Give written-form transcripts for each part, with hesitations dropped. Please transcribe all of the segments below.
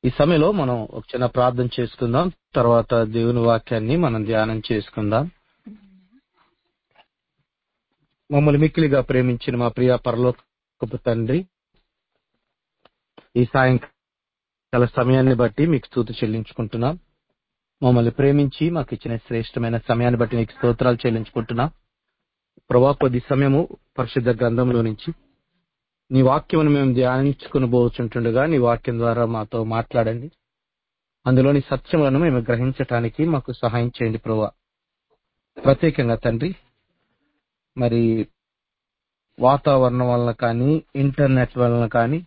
ఈ సమయంలో మనం ఒక చిన్న ప్రార్థన చేసుకుందాం. తర్వాత దేవుని వాక్యాన్ని మనం ధ్యానం చేసుకుందాం. మమ్మల్ని మిక్కిలిగా ప్రేమించిన మా ప్రియ పరలోకపు తండ్రి, ఈ సాయంకాల సమయాన్ని బట్టి మీకు స్తుతి చెల్లించుకుంటున్నాం. మమ్మల్ని ప్రేమించి మాకు ఇచ్చిన శ్రేష్టమైన సమయాన్ని బట్టి మీకు స్తోత్రాలు చెల్లించుకుంటున్నాం. ప్రభా, కొద్ది సమయము పరిశుద్ధ గ్రంథంలో నుంచి నీ వాక్యమును మేము ధ్యానించుకుని పోతుండగా నీ వాక్యం ద్వారా మాతో మాట్లాడండి. అందులోని సత్యములను మేము గ్రహించటానికి మాకు సహాయం చేయండి ప్రభువా. ప్రత్యేకంగా తండ్రి, మరి వాతావరణం వలన కానీ ఇంటర్నెట్ వలన కానీ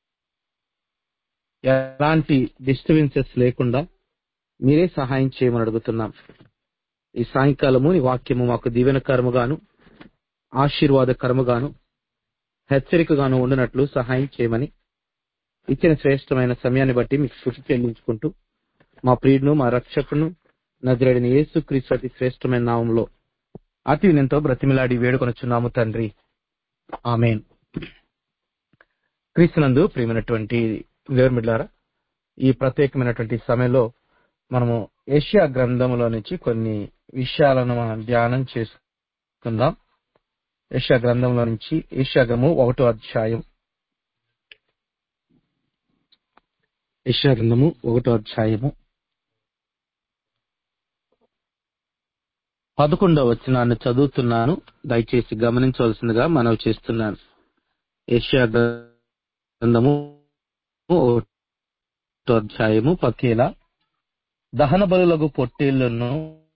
ఎలాంటి డిస్టర్బెన్సెస్ లేకుండా మీరే సహాయం చేయమని అడుగుతున్నాం. ఈ సాయంకాలము నీ వాక్యము మాకు దీవెనకరముగాను ఆశీర్వాదకరముగాను హెచ్చరికగాను ఉండినట్లు సహాయం చేయమని ఇచ్చిన శ్రేష్టమైన సమయాన్ని బట్టి మీకు స్తుతి చెల్లించుకుంటూ మా ప్రియుడును మా రక్షకును నజరేయుడైన యేసుక్రీస్తు అతి శ్రేష్టమైన నామములో అతి వినయంతో బ్రతిమిలాడి వేడుకొనుచున్నాము తండ్రి, ఆమేన్. క్రీస్తునందు ప్రియమైనటువంటి దేవుని బిడ్డలారా, ఈ ప్రత్యేకమైనటువంటి సమయంలో మనము యెషయా గ్రంథంలో నుంచి కొన్ని విషయాలను మనం ధ్యానం చేసుకుందాం. యెషయా గ్రంథంలో నుంచి యెషయా గ్రంథము 1వ అధ్యాయం. యెషయా గ్రంథము 1వ అధ్యాయము 11వ వచనాన్ని చదువుతున్నాను. దయచేసి గమనించవలసిందిగా మనవి చేస్తున్నాను. యెషయా గ్రంథము 1వ అధ్యాయము 11. దహన బలులకు పొట్టేళ్లను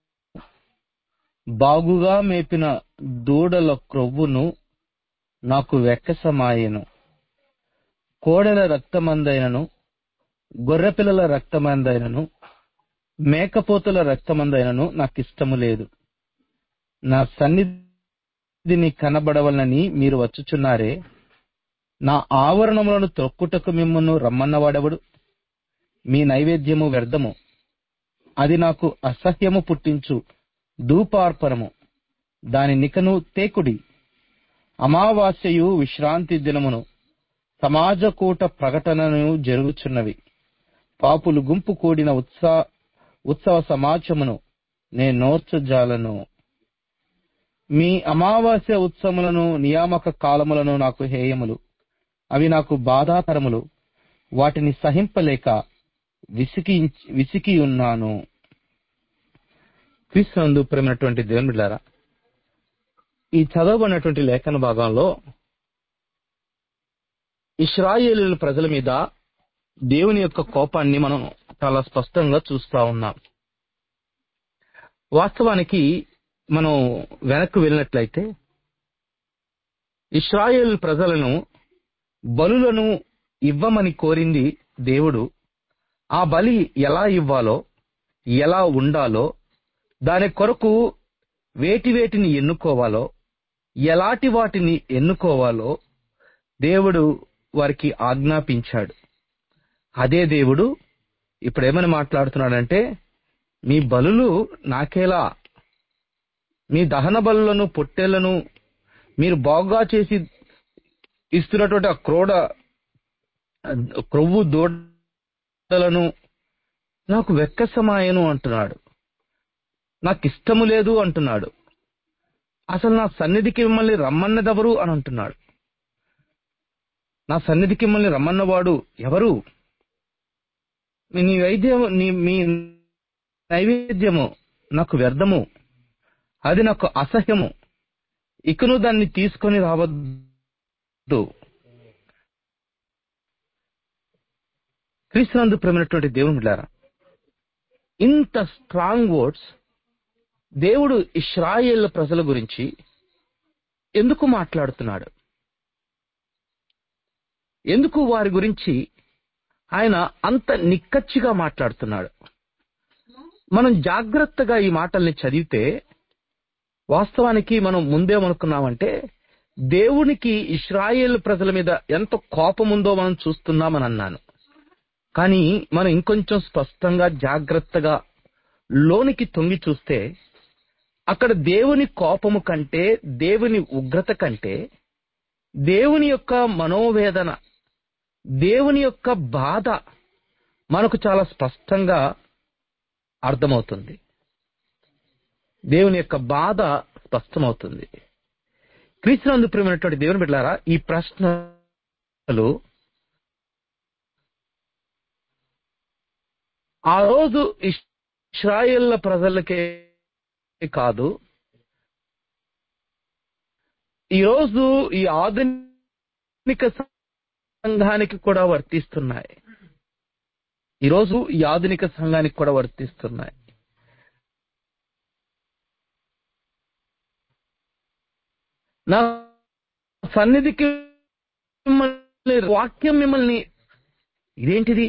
బాగుగా మేపిన దూడల క్రొవ్వును నాకు వెక్కసమాయెను. కోడెల రక్తమందైనను గొర్రెపిల్లల రక్తమందైనను మేకపోతుల రక్తమందైనను నాకిష్టము లేదు. నా సన్నిధిని కనబడవలనని మీరు వచ్చుచున్నారే, నా ఆవరణములను త్రొక్కుటకు మిమ్మును రమ్మన్నవాడెవడు? మీ నైవేద్యము వ్యర్థము, అది నాకు అసహ్యము పుట్టించు ధూపార్పణము, దాని నికను తేకుడి. అమావాస్యయు విశ్రాంతి దినమును సమాజకూట ప్రకటనను జరుగుచున్నవి. పాపులు గుంపు కూడిన ఉత్సవ సమాజమును నేను నోర్చజాలను. మీ అమావాస్య ఉత్సవములను నియామక కాలములను నాకు హేయములు, అవి నాకు బాధాకరములు. వాటిని సహింపలేక విసికి ఉన్నాను. క్రీస్తునందు ప్రేమైనటువంటి దేవుని బిడ్డలారా, ఈ చదవబడినటువంటి లేఖన భాగంలో ఇశ్రాయేలు ప్రజల మీద దేవుని యొక్క కోపాన్ని మనం చాలా స్పష్టంగా చూస్తా ఉన్నాం. వాస్తవానికి మనం వెనక్కు వెళ్ళినట్లయితే ఇశ్రాయేలు ప్రజలను బలులను ఇవ్వమని కోరింది దేవుడు. ఆ బలి ఎలా ఇవ్వాలో, ఎలా ఉండాలో, దాని కొరకు వేటిని ఎన్నుకోవాలో, ఎలాంటి వాటిని ఎన్నుకోవాలో దేవుడు వారికి ఆజ్ఞాపించాడు. అదే దేవుడు ఇప్పుడేమని మాట్లాడుతున్నాడంటే, మీ బలులు నాకేలా, మీ దహన బలులను పొట్టేళ్లను మీరు బాగుగా చేసి ఇస్తున్నటువంటి ఆ క్రొవ్వు దూడలను నాకు వెక్కసమాయను అంటున్నాడు. నాకు ఇష్టము లేదు అంటున్నాడు. అసలు నా సన్నిధికి మిమ్మల్ని రమ్మన్నదెవరు అని అంటున్నాడు. నా సన్నిధికి మిమ్మల్ని రమ్మన్నవాడు ఎవరు? మీ నైవేద్యము నాకు వ్యర్థము, అది నాకు అసహ్యము, ఇకను దాన్ని తీసుకొని రావద్దు. క్రీస్తునందు ప్రేమైనటువంటి దేవుని బిడ్డలారా, ఇంత స్ట్రాంగ్ వర్డ్స్ దేవుడు ఇశ్రాయేలు ప్రజల గురించి ఎందుకు మాట్లాడుతున్నాడు? ఎందుకు వారి గురించి ఆయన అంత నిక్కచ్చిగా మాట్లాడుతున్నాడు? మనం జాగ్రత్తగా ఈ మాటల్ని చదివితే వాస్తవానికి మనం ముందేమనుకున్నామంటే, దేవునికి ఇశ్రాయేలు ప్రజల మీద ఎంత కోపం ఉందో మనం చూస్తున్నామని అన్నాను. కానీ మనం ఇంకొంచెం స్పష్టంగా జాగ్రత్తగా లోనికి తొంగి చూస్తే అక్కడ దేవుని కోపము కంటే, దేవుని ఉగ్రత కంటే, దేవుని యొక్క మనోవేదన, దేవుని యొక్క బాధ మనకు చాలా స్పష్టంగా అర్థమవుతుంది. దేవుని యొక్క బాధ స్పష్టమవుతుంది. క్రీస్తునందు ప్రియమైనటువంటి దేవుని బిడ్డలారా, ఈ ప్రశ్నలు ఆ రోజు ఇశ్రాయేళ్ల ప్రజలకే కాదు, ఈరోజు ఈ ఆధునిక సంఘానికి కూడా వర్తిస్తున్నాయి. ఈరోజు ఈ ఆధునిక సంఘానికి కూడా వర్తిస్తున్నాయి. నా సన్నిధికి వాక్యం మిమ్మల్ని, ఇదేంటిది,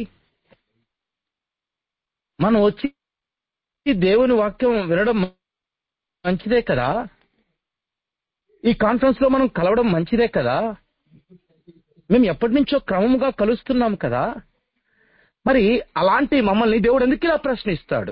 మనం వచ్చి దేవుని వాక్యం వినడం మంచిదే కదా, ఈ కాన్ఫరెన్స్ లో మనం కలవడం మంచిదే కదా, మేము ఎప్పటి నుంచో క్రమముగా కలుస్తున్నాం కదా, మరి అలాంటి మమ్మల్ని దేవుడు ఎందుకు ఇలా ప్రశ్నిస్తాడు?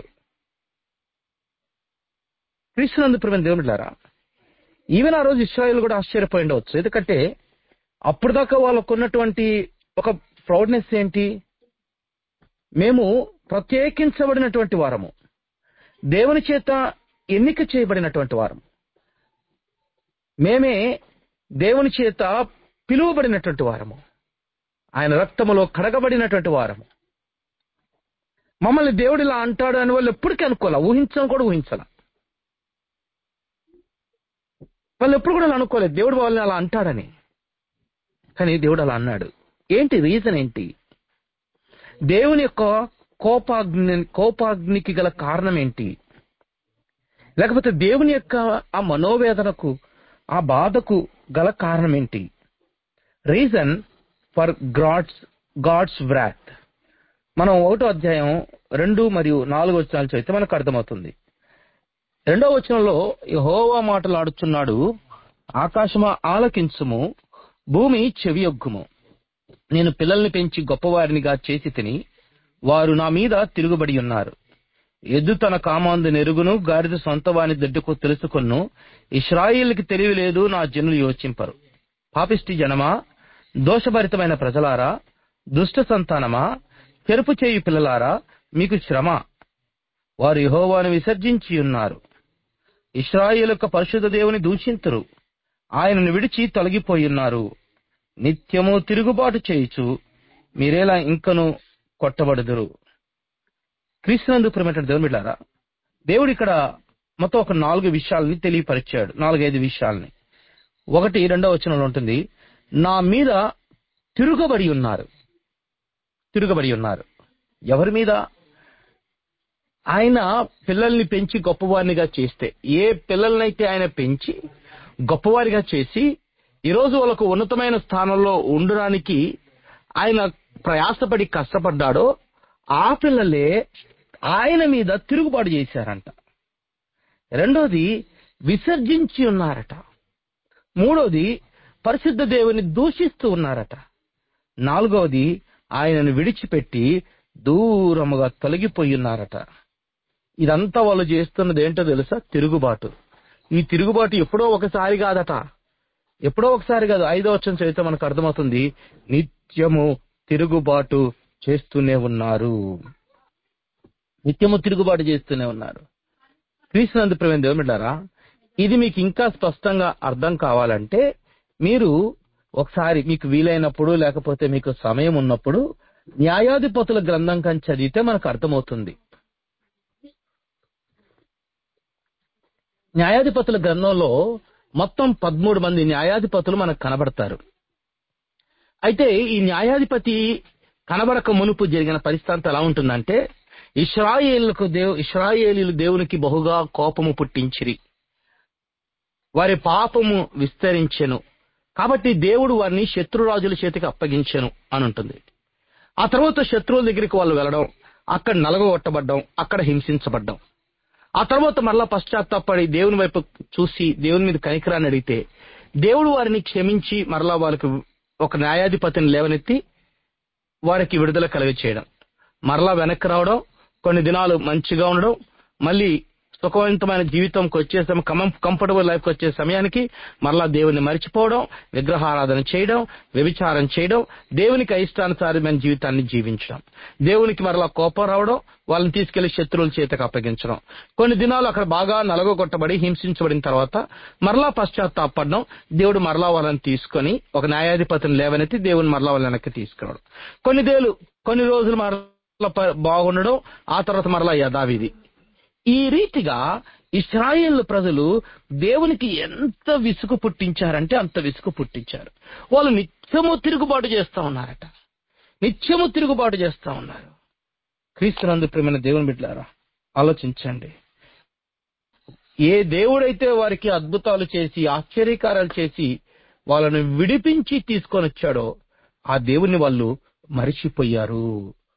క్రీస్తునందు ప్రియమైన దేవుని బిడ్డలారా, ఈవెన్ ఆ రోజు ఇశ్రాయేలు కూడా ఆశ్చర్యపోయి ఉండవచ్చు. ఎందుకంటే అప్పుడు దాకా వాళ్ళకు ఉన్నటువంటి ఒక ప్రౌడ్నెస్ ఏంటి? మేము ప్రత్యేకించబడినటువంటి వారము, దేవుని చేత ఎన్నిక చేయబడినటువంటి వారము, మేమే దేవుని చేత పిలువబడినటువంటి వారము, ఆయన రక్తములో కడగబడినటువంటి వారము. మమ్మల్ని దేవుడు ఇలా అంటాడు అని వాళ్ళు ఎప్పటికీ అనుకోలే, ఊహించడం కూడా ఊహించాల. వాళ్ళు ఎప్పుడు కూడా అలా అనుకోలేదు దేవుడు వాళ్ళని అలా అంటాడని. కానీ దేవుడు అలా అన్నాడు. ఏంటి రీజన్ ఏంటి? దేవుని యొక్క కోపాగ్నికి గల కారణం ఏంటి? లేకపోతే దేవుని యొక్క ఆ మనోవేదనకు, ఆ బాధకు గల కారణం ఏంటి? Reason for God's wrath. మనం 1వ అధ్యాయం 2 మరియు 4 వచనాలు చదివితే మనకు అర్థమవుతుంది. 2వ వచనంలో యెహోవా మాటలాడుచున్నాడు, ఆకాశమా ఆలకించుము, భూమి చెవియొగ్గుము. నేను పిల్లల్ని పెంచి గొప్పవారినిగా చేసి తిని, వారు నా మీద తిరుగుబడి ఉన్నారు. ఎద్దు తన కామాందు నెరుగును, గాడిద సొంత వాని దొడ్డుకు తెలుసుకొను. ఇశ్రాయేలుకి తెలివి లేదు, నా జనులు యోచింపరు. పాపిష్టి జనమా, దోషభరితమైన ప్రజలారా, దుష్ట సంతానమా, చెరుపు చేయు పిల్లలారా, మీకు శ్రమ. వారు యెహోవాను విసర్జించి ఉన్నారు. ఇశ్రాయేలు యొక్క పరిశుద్ధ దేవుని దూషింతురు, ఆయనను విడిచి తొలగిపోయి ఉన్నారు. నిత్యము తిరుగుబాటు చేయుచు మీరేలా ఇంకను కొట్టబడుదురు. క్రీస్తునందు ప్రియమైనటువంటి దేవుని బిడ్డలారా, దేవుడు ఇక్కడ మొత్తం ఒక 4 విషయాలని తెలియపరిచాడు. 4-5 విషయాలని. 1 2వ వచనంలో ఉంటుంది, నా మీద తిరుగుబడి ఉన్నారు. తిరుగుబడి ఉన్నారు. ఎవరి మీద? ఆయన పిల్లల్ని పెంచి గొప్పవారినిగా చేస్తే, ఏ పిల్లలనైతే ఆయన పెంచి గొప్పవారిగా చేసి ఈరోజు వాళ్ళకు ఉన్నతమైన స్థానంలో ఉండడానికి ఆయన ప్రయాసపడి కష్టపడ్డాడో, ఆ పిల్లలే ఆయన మీద తిరుగుబాటు చేశారంట. 2వది విసర్జించి ఉన్నారట. 3వది పరిశుద్ధ దేవుని దూషిస్తూ ఉన్నారట. 4వది ఆయనను విడిచిపెట్టి దూరముగా తొలగిపోయి ఉన్నారట. ఇదంతా వాళ్ళు చేస్తున్నది ఏంటో తెలుసా? తిరుగుబాటు. ఈ తిరుగుబాటు ఎప్పుడో ఒకసారి కాదట, ఎప్పుడో ఒకసారి కాదు. 5వ వచనం చదివితే మనకు అర్థమవుతుంది, నిత్యము తిరుగుబాటు చేస్తూనే ఉన్నారు. నిత్యము తిరుగుబాటు చేస్తూనే ఉన్నారు. క్రీస్తునందు ప్రియమైన దేవుని బిడ్డలారా, ఇది మీకు ఇంకా స్పష్టంగా అర్థం కావాలంటే మీరు ఒకసారి మీకు వీలైనప్పుడు, లేకపోతే మీకు సమయం ఉన్నప్పుడు న్యాయాధిపతుల గ్రంథం కానీ చదివితే మనకు అర్థమవుతుంది. న్యాయాధిపతుల గ్రంథంలో మొత్తం 13 మంది న్యాయాధిపతులు మనకు కనబడతారు. అయితే ఈ న్యాయాధిపతి కనబడక మునుపు జరిగిన పరిస్థితి ఎలా ఉంటుందంటే, ఇశ్రాయేలీయులు దేవునికి బహుగా కోపము పుట్టించిరి, వారి పాపము విస్తరించెను, కాబట్టి దేవుడు వారిని శత్రురాజుల చేతికి అప్పగించెను అని ఉంటుంది. ఆ తర్వాత శత్రువుల దగ్గరికి వాళ్ళు వెళ్ళడం, అక్కడ నలగొట్టబడ్డం, అక్కడ హింసించబడ్డం. ఆ తర్వాత మరలా పశ్చాత్తాపడి దేవుని వైపు చూసి దేవుని మీద కనికరాన్ని అడిగితే దేవుడు వారిని క్షమించి మరలా వాళ్ళకి ఒక న్యాయాధిపతిని లేవనెత్తి వారికి విడుదల కలుగ చేయడం, మరలా వెనక్కి రావడం, కొన్ని దినాలు మంచిగా ఉండడం, మళ్ళీ సుఖవంతమైన జీవితంకి వచ్చే కంఫర్టబుల్ లైఫ్కి వచ్చే సమయానికి మరలా దేవుని మర్చిపోవడం, విగ్రహారాధన చేయడం, వ్యభిచారం చేయడం, దేవునికి అయిష్టానుసారమైన జీవితాన్ని జీవించడం, దేవునికి మరలా కోపం రావడం, వాళ్ళని తీసుకెళ్లి శత్రువుల చేతకు అప్పగించడం, కొన్ని దినాలు అక్కడ బాగా నలగొట్టబడి హింసించబడిన తర్వాత మరలా పశ్చాత్తాపడడం, దేవుడు మరలా వాళ్ళని తీసుకొని ఒక న్యాయాధిపతిని లేవనెత్తి దేవుని మరలా వాళ్ళ వెనక్కి తీసుకురావడం, కొన్ని రోజులు మరలా బాగుండడం, ఆ తర్వాత మరలా యథావిధి. ఈ రీతిగా ఇశ్రాయేలు ప్రజలు దేవునికి ఎంత విసుగు పుట్టించారంటే అంత విసుగు పుట్టించారు. వాళ్ళు నిత్యము తిరుగుబాటు చేస్తా ఉన్నారట, నిత్యము తిరుగుబాటు చేస్తా ఉన్నారు. క్రీస్తునందు ప్రియమైన దేవుని బిడ్డలారా, ఆలోచించండి. ఏ దేవుడైతే వారికి అద్భుతాలు చేసి ఆశ్చర్యకారాలు చేసి వాళ్ళను విడిపించి తీసుకొని వచ్చాడో ఆ దేవుణ్ణి వాళ్ళు మరిచిపోయారు,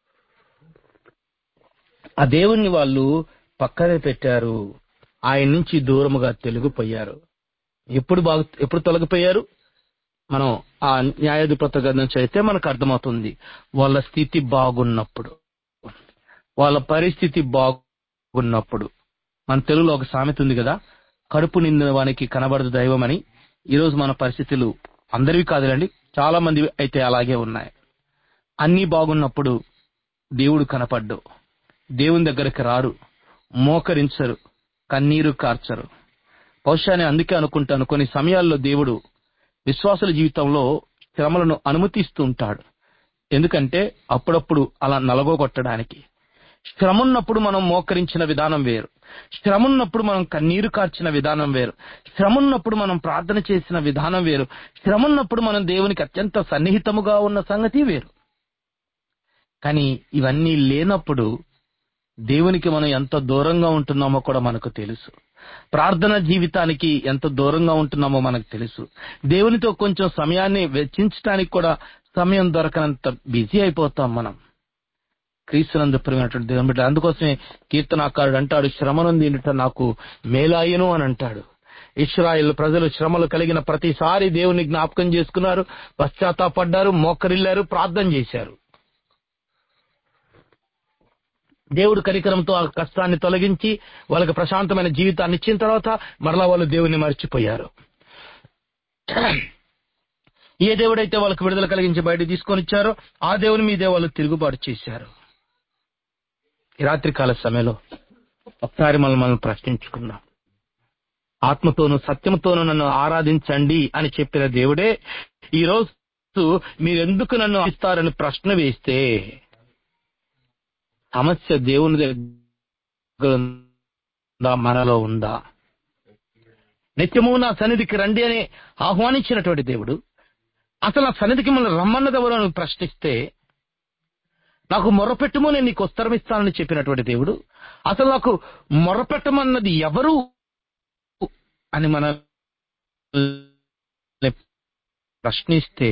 ఆ దేవుణ్ణి వాళ్ళు పక్కనే పెట్టారు, ఆయన నుంచి దూరముగా తొలగిపోయారు. ఎప్పుడు తొలగిపోయారు? మనం ఆ న్యాయాధిపతి గ్రంథం చదివితే మనకు అర్థమవుతుంది. వాళ్ళ స్థితి బాగున్నప్పుడు, వాళ్ళ పరిస్థితి బాగున్నప్పుడు. మన తెలుగులో ఒక సామెత ఉంది కదా, కడుపు నిండిన వానికి కనబడదు దైవం అని. ఈరోజు మన పరిస్థితులు అందరివి కాదులండి, చాలా మంది అయితే అలాగే ఉన్నాయి. అన్నీ బాగున్నప్పుడు దేవుడు కనపడ్డు, దేవుని దగ్గరికి రారు, మోకరించరు, కన్నీరు కార్చరు. బహుశా నేను అందుకే అనుకుంటాను, కొన్ని సమయాల్లో దేవుడు విశ్వాసుల జీవితంలో శ్రమలను అనుమతిస్తూ ఉంటాడు. ఎందుకంటే అప్పుడప్పుడు అలా నలగొట్టడానికి. శ్రమున్నప్పుడు మనం మోకరించిన విధానం వేరు, శ్రమున్నప్పుడు మనం కన్నీరు కార్చిన విధానం వేరు, శ్రమున్నప్పుడు మనం ప్రార్థన చేసిన విధానం వేరు, శ్రమున్నప్పుడు మనం దేవునికి అత్యంత సన్నిహితముగా ఉన్న సంగతి వేరు. కానీ ఇవన్నీ లేనప్పుడు దేవునికి మనం ఎంత దూరంగా ఉంటున్నామో కూడా మనకు తెలుసు. ప్రార్థన జీవితానికి ఎంత దూరంగా ఉంటున్నామో మనకు తెలుసు. దేవునితో కొంచెం సమయాన్ని వెచ్చించడానికి కూడా సమయం దొరకనంత బిజీ అయిపోతాం మనం. క్రీస్తునందు ప్రియమైనటువంటి దేవుని బిడ్డ, అందుకోసమే కీర్తనాకారుడు అంటాడు, శ్రమనుందిట నాకు మేలాయను అని అంటాడు. ఇశ్రాయేలు ప్రజలు శ్రమలు కలిగిన ప్రతిసారి దేవుని జ్ఞాపకం చేసుకున్నారు, పశ్చాత్తాపడ్డారు, మోకరిల్లారు, ప్రార్థన చేశారు. దేవుడు కనికరంతో ఆ కష్టాన్ని తొలగించి వాళ్ళకి ప్రశాంతమైన జీవితాన్ని ఇచ్చిన తర్వాత మరలా వాళ్ళు దేవుని మర్చిపోయారు. ఏ దేవుడైతే వాళ్ళకి విడుదల కలిగించి బయట తీసుకొని ఇచ్చారో ఆ దేవుని మీదే వాళ్ళు తిరుగుబాటు చేశారు. ఈ రాత్రికాల సమయంలో ఒకసారి మనం ప్రశ్నించుకున్నాం. ఆత్మతోనూ సత్యంతోనూ నన్ను ఆరాధించండి అని చెప్పిన దేవుడే ఈ రోజు మీరెందుకు నన్ను ఇస్తారని ప్రశ్న వేస్తే సమస్య దేవుని దగ్గర ఉందా, మనలో ఉందా? నిత్యము నా సన్నిధికి రండి అని ఆహ్వానించినటువంటి దేవుడు అసలు నా సన్నిధికి మనం రమ్మన్నదెవరో అని ప్రశ్నిస్తే, నాకు మొర్రపెట్టుమో నేను నీకు ఉత్తరం ఇస్తానని చెప్పినటువంటి దేవుడు అసలు నాకు మొర్రపెట్టమన్నది ఎవరు అని మనం ప్రశ్నిస్తే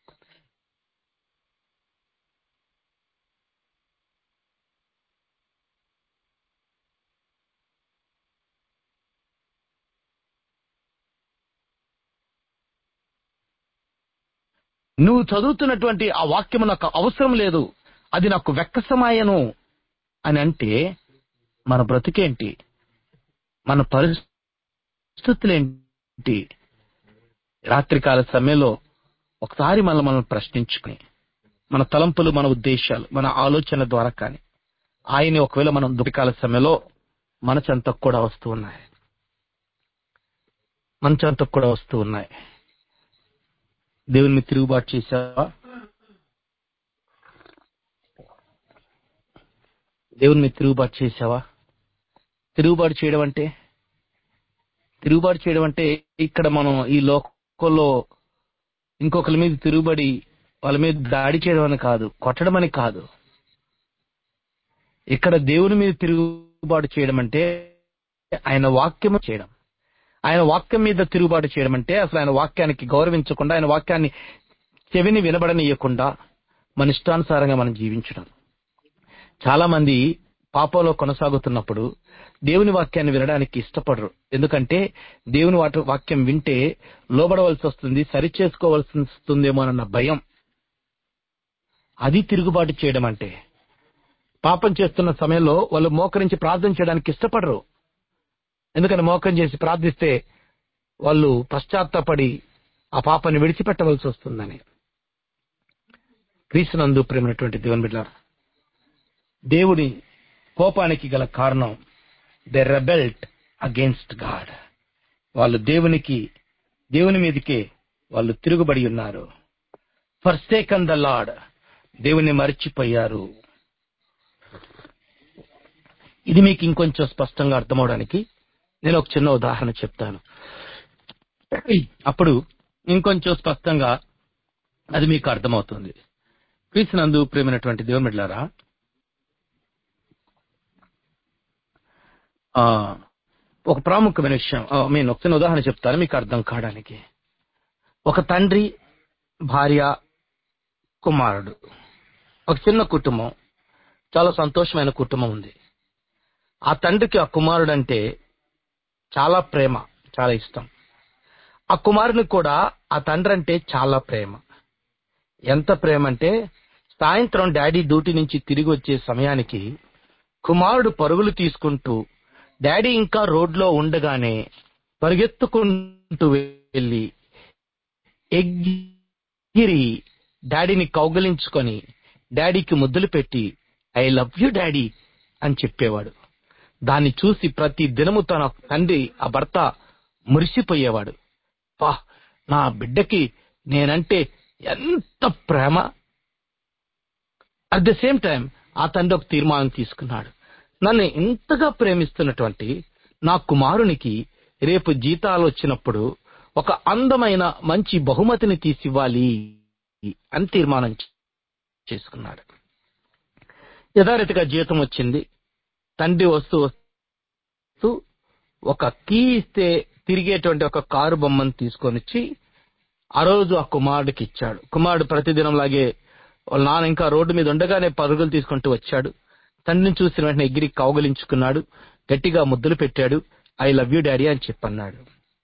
నువ్వు చదువుతున్నటువంటి ఆ వాక్యము నాకు అవసరం లేదు, అది నాకు వెక్కసమాయను అని అంటే మన బ్రతుకేంటి, మన పరిస్థితులేంటి? రాత్రికాల సమయంలో ఒకసారి మనం ప్రశ్నించుకుని మన తలంపులు, మన ఉద్దేశాలు, మన ఆలోచన ద్వారా కానీ ఆయన్ని ఒకవేళ మనం దుఃఖకాల సమయంలో మన చెంతకు కూడా వస్తూ ఉన్నాయి. దేవుని తిరుగుబాటు చేశావా? దేవుని తిరుగుబాటు చేశావా? తిరుగుబాటు చేయడం అంటే ఇక్కడ మనం ఈ లోకంలో ఇంకొకరి మీద తిరుగుబడి వాళ్ళ మీద దాడి చేయడం అని కాదు, కొట్టడం అని కాదు. ఇక్కడ దేవుని మీద తిరుగుబాటు చేయడం అంటే ఆయన వాక్యము చేయడం. ఆయన వాక్యం మీద తిరుగుబాటు చేయడం అంటే అసలు ఆయన వాక్యానికి గౌరవించకుండా, ఆయన వాక్యాన్ని చెవిని వినబడనీయకుండా మన ఇష్టానుసారంగా మనం జీవించడం. చాలా మంది పాపంలో కొనసాగుతున్నప్పుడు దేవుని వాక్యాన్ని వినడానికి ఇష్టపడరు. ఎందుకంటే దేవుని వాక్యం వింటే లోబడవలసి వస్తుంది, సరిచేసుకోవాల్సి వస్తుందేమోనన్న భయం. అది తిరుగుబాటు చేయడం అంటే. పాపం చేస్తున్న సమయంలో వాళ్ళు మోకరించి ప్రార్థన చేయడానికి ఇష్టపడరు. ఎందుకని మోకం చేసి ప్రార్థిస్తే వాళ్ళు పశ్చాత్తాపడి ఆ పాపాన్ని విడిచిపెట్టవలసి వస్తుందని. క్రీస్తునందు ప్రేమైనటువంటి దేవుని బిడ్డలారా, దేవుని కోపానికి గల కారణం దే రెబెల్ట్ అగేన్స్ట్ గాడ్. వాళ్ళు దేవుని మీదకే వాళ్ళు తిరుగుబడి ఉన్నారు. ఫర్సేకన్ ద లార్డ్, దేవుని మరిచిపోయారు. ఇది మీకు ఇంకొంచెం స్పష్టంగా అర్థమవడానికి నేను ఒక చిన్న ఉదాహరణ చెప్తాను. అప్పుడు ఇంకొంచెం స్పష్టంగా అది మీకు అర్థమవుతుంది. క్రీస్తునందు ప్రేమైనటువంటి దేవుని బిడ్డలారా, ఒక ప్రాముఖ్యమైన విషయం, నేను ఒక చిన్న ఉదాహరణ చెప్తాను మీకు అర్థం కావడానికి. ఒక తండ్రి, భార్య, కుమారుడు, ఒక చిన్న కుటుంబం, చాలా సంతోషమైన కుటుంబం ఉంది. ఆ తండ్రికి ఆ కుమారుడు అంటే చాలా ప్రేమ, చాలా ఇష్టం. ఆ కుమారునికి కూడా ఆ తండ్రి అంటే చాలా ప్రేమ. ఎంత ప్రేమ అంటే సాయంత్రం డాడీ డ్యూటీ నుంచి తిరిగి వచ్చే సమయానికి కుమారుడు పరుగులు తీసుకుంటూ డాడీ ఇంకా రోడ్లో ఉండగానే పరిగెత్తుకుంటూ వెళ్ళి ఎగిరి డాడీని కౌగిలించుకొని డాడీకి ముద్దులు పెట్టి ఐ లవ్ యూ డాడీ అని చెప్పేవాడు. దాన్ని చూసి ప్రతి దినము తన తండ్రి, ఆ భర్త మురిసిపోయేవాడు. నా బిడ్డకి నేనంటే ఎంత ప్రేమ. అట్ ద సేమ్ టైం ఆ తండ్రి ఒక తీర్మానం తీసుకున్నాడు, నన్ను ఇంతగా ప్రేమిస్తున్నటువంటి నా కుమారునికి రేపు జీతాలు వచ్చినప్పుడు ఒక అందమైన మంచి బహుమతిని తీసివ్వాలి అని తీర్మానం చేసుకున్నాడు. యథారీతిగా జీతం వచ్చింది. తండ్రి వస్తూ ఒక కీ ఇస్తే తిరిగేటువంటి ఒక కారు బొమ్మను తీసుకొని వచ్చి ఆ రోజు ఆ కుమారుడికి ఇచ్చాడు. కుమారుడు ప్రతిదినంలాగే వాళ్ళ నాన్న ఇంకా రోడ్డు మీద ఉండగానే పరుగులు తీసుకుంటూ వచ్చాడు. తండ్రిని చూసిన వెంటనే ఎగిరి కౌగిలించుకున్నాడు, గట్టిగా ముద్దులు పెట్టాడు, ఐ లవ్ యూ డాడీ అని చెప్పన్నాడు.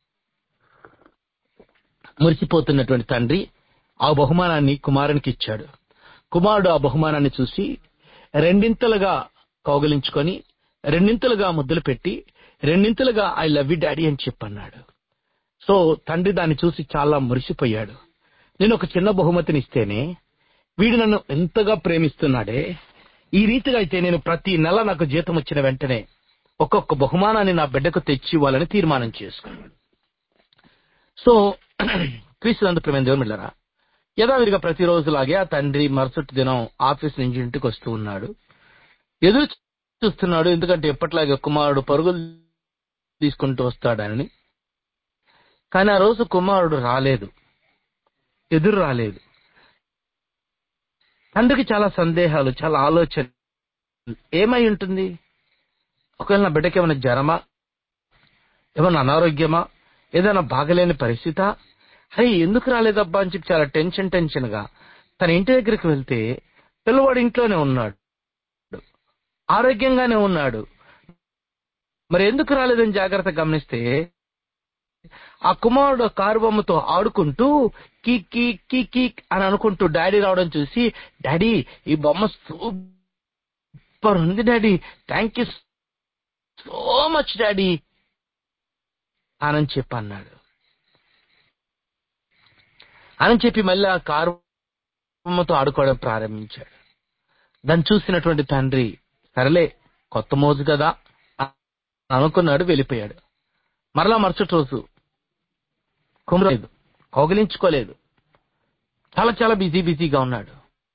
మురిసిపోతున్నటువంటి తండ్రి ఆ బహుమానాన్ని కుమారునికి ఇచ్చాడు. కుమారుడు ఆ బహుమానాన్ని చూసి రెండింతలుగా కౌగిలించుకొని, రెండింతలుగా ముద్దులు పెట్టి, రెండింతలుగా ఐ లవ్ యూ డాడీ అని చెప్పన్నాడు. సో తండ్రి దాన్ని చూసి చాలా మురిసిపోయాడు. నేను ఒక చిన్న బహుమతిని ఇస్తేనే వీడు నన్ను ఎంతగా ప్రేమిస్తున్నాడే, ఈ రీతిగా అయితే నేను ప్రతి నెల నాకు జీతం వచ్చిన వెంటనే ఒక్కొక్క బహుమానాన్ని నా బిడ్డకు తెచ్చి ఇవ్వాలని తీర్మానం చేసుకున్నాడు. సో క్రీస్తునందు ప్రేమైన దేవుని బిడ్డలారా, యథావిధిగా ప్రతిరోజులాగే ఆ తండ్రి మరుసటి దినం ఆఫీస్ నుంచి ఇంటికి వస్తూ ఉన్నాడు. ఎదురు చూస్తున్నాడు, ఎందుకంటే ఎప్పట్లాగే కుమారుడు పరుగులు తీసుకుంటూ వస్తాడని. కానీ ఆ రోజు కుమారుడు రాలేదు, ఎదురు రాలేదు. తండ్రికి చాలా సందేహాలు, చాలా ఆలోచన. ఏమై ఉంటుంది? ఒకవేళ నా బిడ్డకి ఏమైనా జ్వరమా, ఏమైనా అనారోగ్యమా, ఏదైనా బాగలేని పరిస్థితా, అరే ఎందుకు రాలేదబ్బా అని చెప్పి చాలా టెన్షన్ గా తన ఇంటి దగ్గరికి వెళ్తే పిల్లవాడు ఇంట్లోనే ఉన్నాడు, ఆరోగ్యంగానే ఉన్నాడు. మరి ఎందుకు రాలేదని జాగ్రత్త గమనిస్తే ఆ కుమారుడు కారు బొమ్మతో ఆడుకుంటూ కీక్ కీక్ కీక్ కీక్ అని అనుకుంటూ డాడీ రావడం చూసి, డాడీ ఈ బొమ్మ సూపర్ ఉంది daddy, thank you so much daddy అని చెప్పి అన్నాడు. అని చెప్పి మళ్ళీ ఆ కారు బొమ్మతో ఆడుకోవడం ప్రారంభించాడు. దాన్ని చూసినటువంటి తండ్రి సరేలే కొత్త మోజు కదా అనుకున్నాడు, వెళ్ళిపోయాడు. మరలా మరుసటి రోజు కుమరలేదు, కౌగిలించుకోలేదు, చాలా చాలా బిజీగా ఉన్నాడు.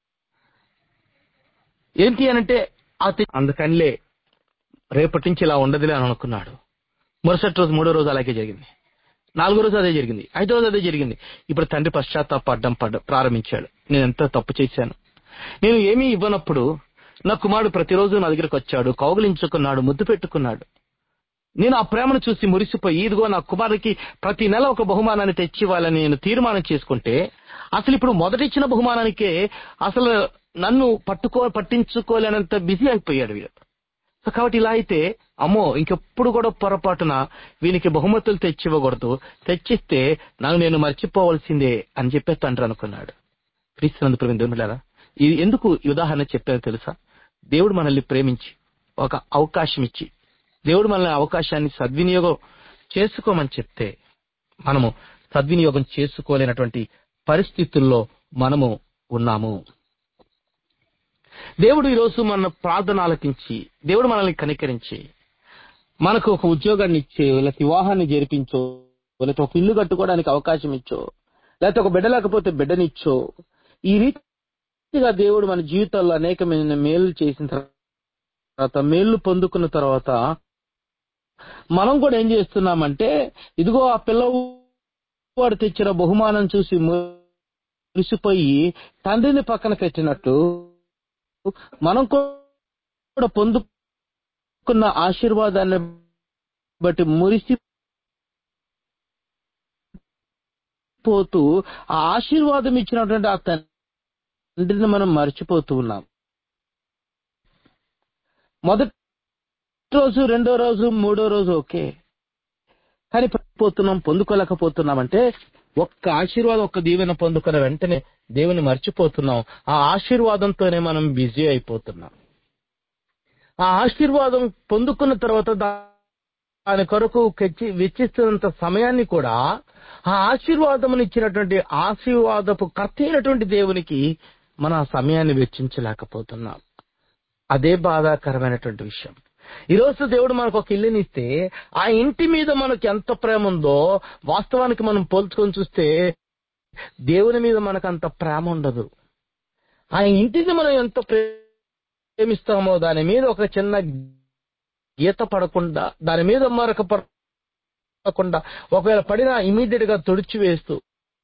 ఏంటి అనంటే అందుకనిలే రేపటి నుంచి ఇలా ఉండదులే అని అనుకున్నాడు. మరుసటి రోజు, మూడో రోజు అలాగే జరిగింది, నాలుగో రోజు అదే జరిగింది, ఐదో రోజు అదే జరిగింది. ఇప్పుడు తండ్రి పశ్చాత్తాపడడం ప్రారంభించాడు. నేను ఎంత తప్పు చేశాను, నేను ఏమీ ఇవ్వనప్పుడు నా కుమారుడు ప్రతిరోజు నా దగ్గరకు వచ్చాడు, కౌగిలించుకున్నాడు, ముద్దు పెట్టుకున్నాడు. నేను ఆ ప్రేమను చూసి మురిసిపోయి ఇదిగో నా కుమారుడికి ప్రతి నెల ఒక బహుమానాన్ని తెచ్చివ్వాలని నేను తీర్మానం చేసుకుంటే, అసలు ఇప్పుడు మొదటిచ్చిన బహుమానానికే అసలు నన్ను పట్టించుకోలేనంత బిజీ అయిపోయాడు వీడు. సో కాబట్టి ఇలా అయితే అమ్మో ఇంకెప్పుడు కూడా పొరపాటున వీనికి బహుమతులు తెచ్చివ్వకూడదు, తెచ్చిస్తే నేను మర్చిపోవలసిందే అని చెప్పే తండ్రి అనుకున్నాడు. క్రీస్తునందు ప్రేమ దేవునిలారా, ఇది ఎందుకు ఈ ఉదాహరణ చెప్పారో తెలుసా? దేవుడు మనల్ని ప్రేమించి ఒక అవకాశం ఇచ్చి దేవుడు మనల్ని అవకాశాన్ని సద్వినియోగం చేసుకోమని చెప్తే మనము సద్వినియోగం చేసుకోలేనటువంటి పరిస్థితుల్లో మనము ఉన్నాము. దేవుడు ఈరోజు మన ప్రార్థన ఆలకించి, దేవుడు మనల్ని కనికరించి మనకు ఒక ఉద్యోగాన్ని ఇచ్చో, లేకపోతే వివాహాన్ని జరిపించో, లేకపోతే ఒక ఇల్లు కట్టుకోవడానికి అవకాశం ఇచ్చో, లేకపోతే ఒక బిడ్డ లేకపోతే బిడ్డనిచ్చో, ఈ రీతిగా దేవుడు మన జీవితాల్లో అనేకమైన మేలు చేసిన తర్వాత, మేలు పొందుకున్న తర్వాత మనం కూడా ఏం చేస్తున్నామంటే, ఇదిగో ఆ పిల్లవాడు తెచ్చిన బహుమానం చూసి మురిసిపోయి తండ్రిని పక్కన పెట్టినట్టు మనం కూడా పొందుకున్న ఆశీర్వాదాన్ని బట్టి మురిసిపోతూ ఆ ఆశీర్వాదం ఇచ్చినటువంటి ఆ తండ్రిని మనం మర్చిపోతూ ఉన్నాం. మొదటి రోజు, రెండో రోజు, మూడో రోజు ఓకే, కానీ పొందుకోలేకపోతున్నామంటే ఒక్క ఆశీర్వాదం, ఒక్క దీవెన పొందుకున్న వెంటనే దేవుని మర్చిపోతున్నాం. ఆ ఆశీర్వాదంతోనే మనం బిజీ అయిపోతున్నాం. ఆ ఆశీర్వాదం పొందుకున్న తర్వాత దాని కొరకు వెచ్చిస్తున్నంత సమయాన్ని కూడా ఆ ఆశీర్వాదమును ఇచ్చినటువంటి ఆశీర్వాదపు కర్త అయినటువంటి దేవునికి మన ఆ సమయాన్ని వెచ్చించలేకపోతున్నాం. అదే బాధాకరమైనటువంటి విషయం. ఈరోజు దేవుడు మనకు ఒక ఇల్లుని ఇస్తే ఆ ఇంటి మీద మనకు ఎంత ప్రేమ ఉందో వాస్తవానికి మనం పోల్చుకొని చూస్తే దేవుని మీద మనకు అంత ప్రేమ ఉండదు. ఆ ఇంటిని మనం ఎంత ప్రేమిస్తామో దాని మీద ఒక చిన్న గీత పడకుండా, దాని మీద మరొక పడకుండా, ఒకవేళ పడినా ఇమీడియట్ గా తుడిచివేస్తూ,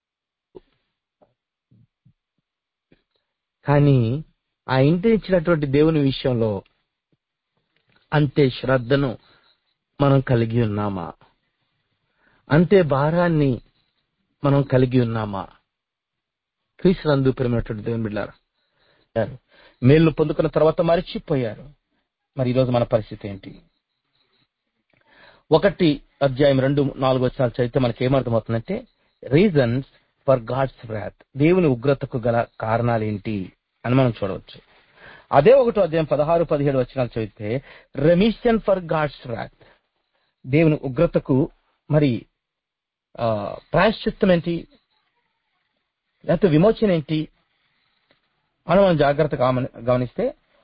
కానీ ఆ ఇంటిని ఇచ్చినటువంటి దేవుని విషయంలో అంతే శ్రద్ధను మనం కలిగి ఉన్నామా? అంతే భారాన్ని మనం కలిగి ఉన్నామా? క్రీస్తునందు ప్రియమైనటువంటి దేవుని బిడ్డలారా, మేలు పొందుకున్న తర్వాత మరిచిపోయారు. మరి ఈరోజు మన పరిస్థితి ఏంటి? 1:2-4 చదివితే మనకి ఏమర్థమవుతుందంటే, రీజన్స్ ఫర్ గాడ్స్ వ్రాత్, దేవుని ఉగ్రతకు గల కారణాలేంటి అని మనం చూడవచ్చు. అదే 1:16-17 చదివితే రెమిషన్ ఫర్ గాడ్స్ వ్రాత్, దేవుని ఉగ్రతకు మరి ప్రాయశ్చిత్తం ఏంటి, లేకపోతే విమోచన ఏంటి అని మనం జాగ్రత్తగా గమనిస్తే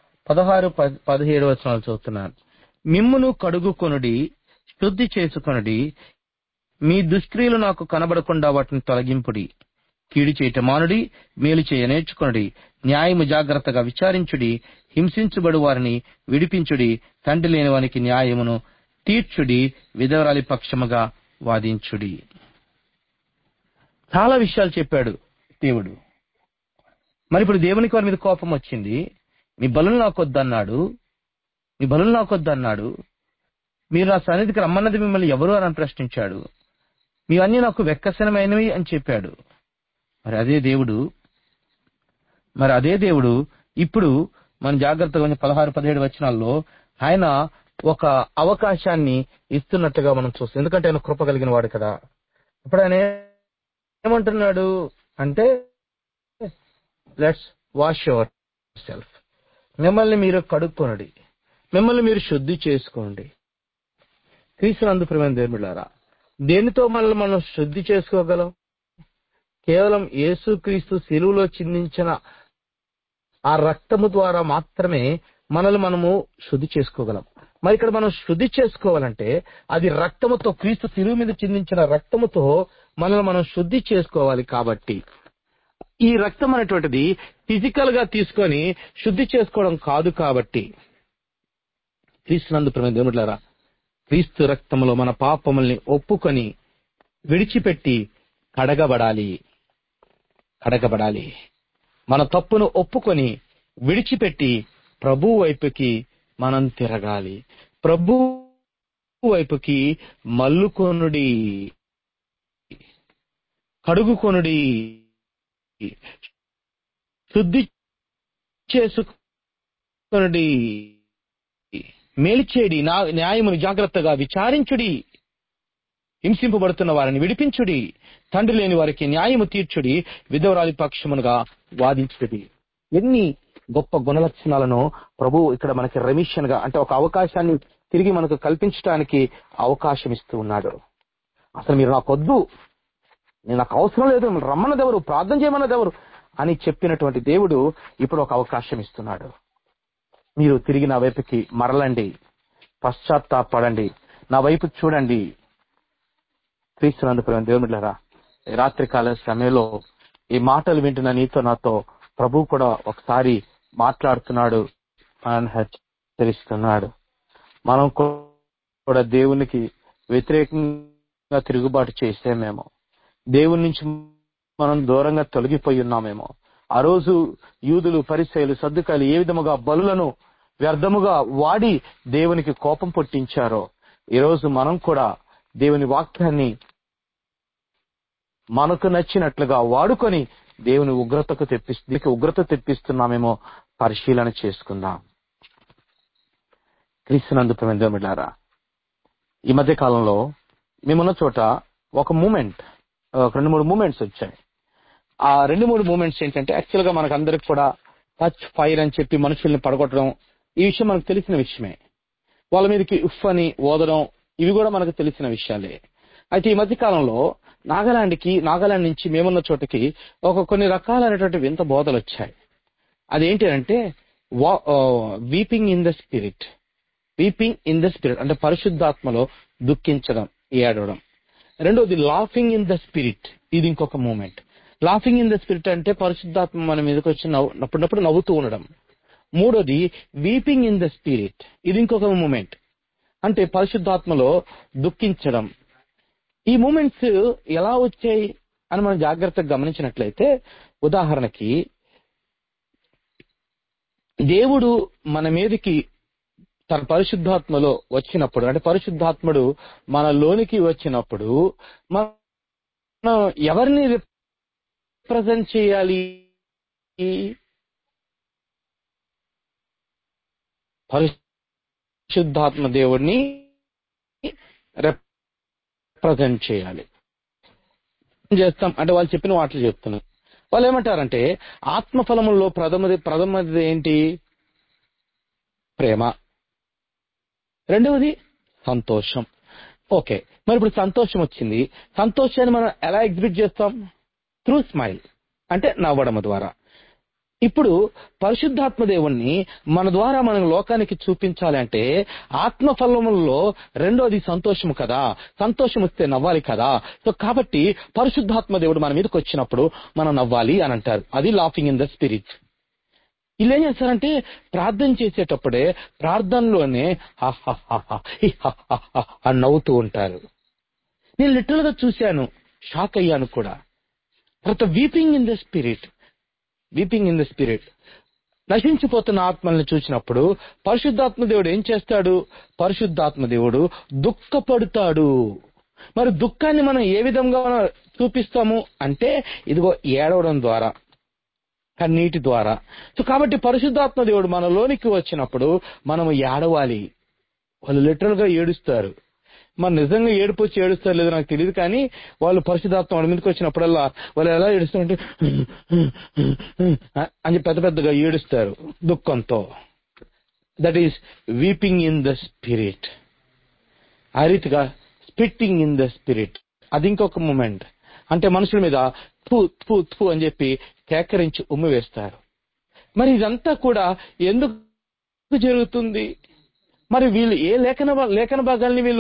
16-17 చదువుతున్నాను. మిమ్మును కడుగుకొనుడి, శుద్ధి చేసుకొనుడి, మీ దుష్క్రియలు నాకు కనబడకుండా వాటిని తొలగింపుడి, కీడు చేయట మానుడి, మేలు చేయ నేర్చుకొనుడి, న్యాయము జాగ్రత్తగా విచారించుడి, హింసించబడు వారిని విడిపించుడి, తండ్రి లేని వానికి న్యాయమును తీర్చుడి, విధవరాలి పక్షముగా వాదించుడి. చాలా విషయాలు చెప్పాడు దేవుడు. మరి ఇప్పుడు దేవునికి వారి మీద కోపం వచ్చింది. మీ బలులు నాకొద్దన్నాడు, మీ బలులు నాకొద్దన్నాడు, మీరు నా సన్నిధికి రమ్మన్నది మిమ్మల్ని ఎవరు అని ప్రశ్నించాడు, మీవన్నీ నాకు వెక్కసనమైనవి అని చెప్పాడు. మరి అదే దేవుడు ఇప్పుడు మన జాగ్రత్తగా 16-17 వచనాల్లో ఆయన ఒక అవకాశాన్ని ఇస్తున్నట్టుగా మనం చూస్తాం. ఎందుకంటే ఆయన కృప కలిగిన వాడు కదా. ఇప్పుడు ఆయన ఏమంటున్నాడు అంటే, లెట్స్ వాష్ యువర్ సెల్ఫ్, మిమ్మల్ని మీరు కడుక్కొనండి, మిమ్మల్ని మీరు శుద్ధి చేసుకోండి. క్రీస్తునందు ప్రియమైన దేవుని బిడ్డలారా, దేనితో మనల్ని మనం శుద్ధి చేసుకోగలం? కేవలం యేసుక్రీస్తు శిలువలో చిందించిన ఆ రక్తము ద్వారా మాత్రమే మనల్ని మనము శుద్ధి చేసుకోగలం. మరి ఇక్కడ మనం శుద్ధి చేసుకోవాలంటే అది రక్తముతో, క్రీస్తు శిలువ మీద చిందించిన రక్తముతో మనల్ని మనం శుద్ధి చేసుకోవాలి. కాబట్టి ఈ రక్తం అనేటువంటిది ఫిజికల్ గా తీసుకొని శుద్ధి చేసుకోవడం కాదు. కాబట్టి క్రీస్తునందు ప్రియమైన దేవుని బిడ్డలారా, క్రీస్తు రక్తములో మన పాపముల్ని ఒప్పుకొని విడిచిపెట్టి కడగబడాలి. మన తప్పును ఒప్పుకొని విడిచిపెట్టి ప్రభు వైపుకి మనం తిరగాలి. ప్రభు వైపుకి మల్లుకొనుడి, కడుగుకొనుడి, శుద్ధి చేసుకొనుడి, మేలుచేడి, న్యాయమును జాగ్రత్తగా విచారించుడి, హింసింపబడుతున్న వారిని విడిపించుడి, తండ్రి లేని వారికి న్యాయము తీర్చుడి, విధవరాలి పక్షమునుగా వాదించుడి. ఎన్ని గొప్ప గుణలక్షణాలను ప్రభు ఇక్కడ మనకి రెమిషన్ గా, అంటే ఒక అవకాశాన్ని తిరిగి మనకు కల్పించడానికి అవకాశం ఇస్తూ ఉన్నాడు. అసలు మీరు నాకొద్దు, నేను నాకు అవసరం లేదు, రమ్మన్నదెవరు, ప్రార్థన చేయమన్నదెవరు అని చెప్పినటువంటి దేవుడు ఇప్పుడు ఒక అవకాశం ఇస్తున్నాడు. మీరు తిరిగి నా వైపుకి మరలండి, పశ్చాత్తాపడండి, నా వైపు చూడండి. క్రీస్తునందు ప్రేమ దేవునిలారా, రాత్రికాల సమయంలో ఈ మాటలు వింటున్న నీతో నాతో ప్రభు కూడా ఒకసారి మాట్లాడుతున్నాడు, మనల్ని హెచ్చరిస్తున్నాడు. మనం కూడా దేవునికి వ్యతిరేకంగా తిరుగుబాటు చేసేమేమో, దేవుని నుంచి మనం దూరంగా తొలగిపోయి ఉన్నామేమో. ఆ రోజు యూదులు, పరిసయ్యులు, సద్దుకాయలు ఏ విధముగా బలులను వ్యర్థముగా వాడి దేవునికి కోపం పుట్టించారో, ఈరోజు మనం కూడా దేవుని వాక్యాన్ని మనకు నచ్చినట్లుగా వాడుకొని దేవుని ఉగ్రత తెప్పిస్తున్నామేమో పరిశీలన చేసుకుందాం. క్రీస్తునందు ప్రేమిలారా, ఈ మధ్య కాలంలో మేమున్న చోట ఒక 2-3 మూమెంట్స్ వచ్చాయి. ఆ 2-3 మూమెంట్స్ ఏంటంటే, యాక్చువల్ గా మనకు అందరికి కూడా టచ్ ఫైర్ అని చెప్పి మనుషుల్ని పడగొట్టడం, ఈ విషయం మనకు తెలిసిన విషయమే. వాళ్ళ మీదకి ఉఫ్ అని ఓదడం, ఇవి కూడా మనకు తెలిసిన విషయాలే. అయితే ఈ మధ్య కాలంలో నాగాలాండ్ నుంచి మేమున్న చోటకి కొన్ని రకాలైనటువంటి వింత బోధలు వచ్చాయి. అదేంటి అంటే వీపింగ్ ఇన్ ద స్పిరిట్ అంటే పరిశుద్ధాత్మలో దుఃఖించడం, ఏడవడం. రెండోది లాఫింగ్ ఇన్ ద స్పిరిట్, ఇది ఇంకొక moment. Laughing in the spirit అంటే పరిశుద్ధాత్మ మన మీదకి వచ్చి అప్పుడప్పుడు నవ్వుతూ ఉండడం. మూడోది వీపింగ్ ఇన్ ద స్పిరిట్, ఇది ఇంకొక మూమెంట్, అంటే పరిశుద్ధాత్మలో దుఃఖించడం. ఈ మూమెంట్స్ ఎలా వచ్చాయి అని మనం జాగ్రత్తగా గమనించినట్లయితే, ఉదాహరణకి దేవుడు మన మీదకి తన పరిశుద్ధాత్మలో వచ్చినప్పుడు, అంటే పరిశుద్ధాత్ముడు మనలోనికి వచ్చినప్పుడు మనం ఎవరిని రిప్రజెంట్ చేయాలి? పరిశుద్ధాత్మ దేవుడిని రిప్రజెంట్ చేయాలి. చేస్తాం అంటే వాళ్ళు చెప్పిన వాటిని చెప్తున్నాం. వాళ్ళు ఏమంటారంటే, ఆత్మఫలముల్లో ప్రథమది ఏంటి? ప్రేమ. రెండవది సంతోషం. ఓకే, మరి ఇప్పుడు సంతోషం వచ్చింది. సంతోషాన్ని మనం ఎలా ఎగ్జిబిట్ చేస్తాం? త్రూ స్మైల్, అంటే నవ్వడం ద్వారా. ఇప్పుడు పరిశుద్ధాత్మ దేవుణ్ణి మన ద్వారా మనం లోకానికి చూపించాలి అంటే, ఆత్మఫలములలో రెండోది సంతోషం కదా, సంతోషం వస్తే నవ్వాలి కదా. సో కాబట్టి పరిశుద్ధాత్మ దేవుడు మన మీదకి వచ్చినప్పుడు మనం నవ్వాలి అని అంటారు. అది లాఫింగ్ ఇన్ ద స్పిరిట్. వీళ్ళు ఏం చేస్తారంటే, ప్రార్థన చేసేటప్పుడే ప్రార్థనలోనే అని నవ్వుతూ ఉంటారు. నేను లిటరల్ గా చూశాను, షాక్ అయ్యాను కూడా. తర్వాత వీపింగ్ ఇన్ ద స్పిరిట్, నశించిపోతున్న ఆత్మల్ని చూసినప్పుడు పరిశుద్ధాత్మ దేవుడు ఏం చేస్తాడు? పరిశుద్ధాత్మ దేవుడు దుఃఖపడతాడు. మరి దుఃఖాన్ని మనం ఏ విధంగా చూపిస్తాము అంటే, ఇదిగో ఏడవడం ద్వారా, కన్నీటి ద్వారా. సో కాబట్టి పరిశుద్ధాత్మ దేవుడు మనలోనికి వచ్చినప్పుడు మనము ఏడవాలి. వాళ్ళు లిటరల్ గా ఏడుస్తారు. మరి నిజంగా ఏడుపు వచ్చి ఏడుస్తారు లేదో నాకు తెలియదు, కానీ వాళ్ళు పరిశుద్ధాత్మ వాళ్ళ మీదకి వచ్చినప్పుడల్లా వాళ్ళు ఎలా ఏడుస్తారంటే అని పెద్దగా ఏడుస్తారు దుఃఖంతో. That is weeping in the spirit. ఆ రీతిగా స్పిట్టింగ్ ఇన్ ద స్పిరిట్, అది ఇంకొక మూమెంట్. అంటే మనుషుల మీద థూ థూ థూ అని చెప్పి కేకరించి ఉమ్మి వేస్తారు. మరి ఇదంతా కూడా ఎందుకు జరుగుతుంది? మరి వీళ్ళు ఏ లేఖన భాగాల్ని వీళ్ళు